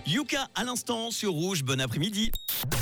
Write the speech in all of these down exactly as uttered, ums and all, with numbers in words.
Yuka à l'instant sur Rouge, bon après-midi.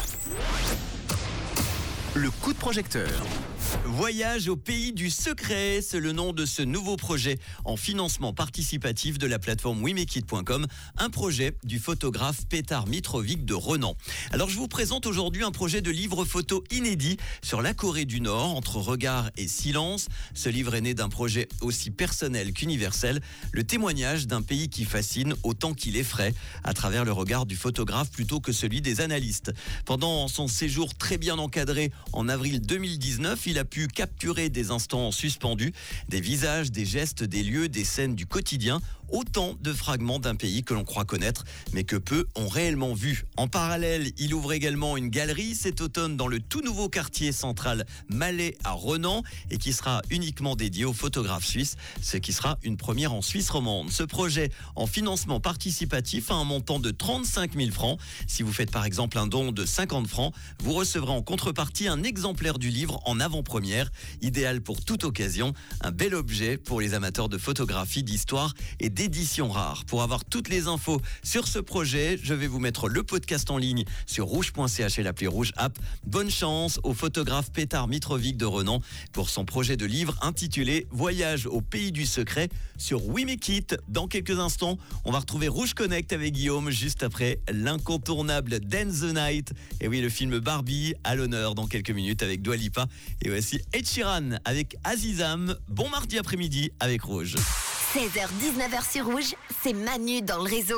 Le coup de projecteur. Voyage au pays du secret, c'est le nom de ce nouveau projet en financement participatif de la plateforme we make it point com, un projet du photographe Petar Mitrovic de Renan. Alors je vous présente aujourd'hui un projet de livre photo inédit sur la Corée du Nord, entre regard et silence. Ce livre est né d'un projet aussi personnel qu'universel, le témoignage d'un pays qui fascine autant qu'il effraie, à travers le regard du photographe plutôt que celui des analystes. Pendant son séjour très bien encadré en avril deux mille dix-neuf, il a pu capturer des instants suspendus, des visages, des gestes, des lieux, des scènes du quotidien, autant de fragments d'un pays que l'on croit connaître, mais que peu ont réellement vu. En parallèle, il ouvre également une galerie cet automne dans le tout nouveau quartier central Malais à Renan, et qui sera uniquement dédié aux photographes suisses, ce qui sera une première en Suisse romande. Ce projet en financement participatif a un montant de trente-cinq mille francs. Si vous faites par exemple un don de cinquante francs, vous recevrez en contrepartie un exemplaire du livre en avant-première, idéal pour toute occasion, un bel objet pour les amateurs de photographie, d'histoire et d'édition rare. Pour avoir toutes les infos sur ce projet, je vais vous mettre le podcast en ligne sur rouge point c h et l'appli Rouge App. Bonne chance au photographe Petar Mitrovic de Renan pour son projet de livre intitulé Voyage au pays du secret sur We Make It. Dans quelques instants, on va retrouver Rouge Connect avec Guillaume juste après l'incontournable Dance the Night. Et oui, le film Barbie à l'honneur dans quelques minutes avec Dua Lipa. Et voici Ed Sheeran avec Azizam. Bon mardi après-midi avec Rouge. seize heures dix-neuf heures sur Rouge, c'est Manu dans le réseau.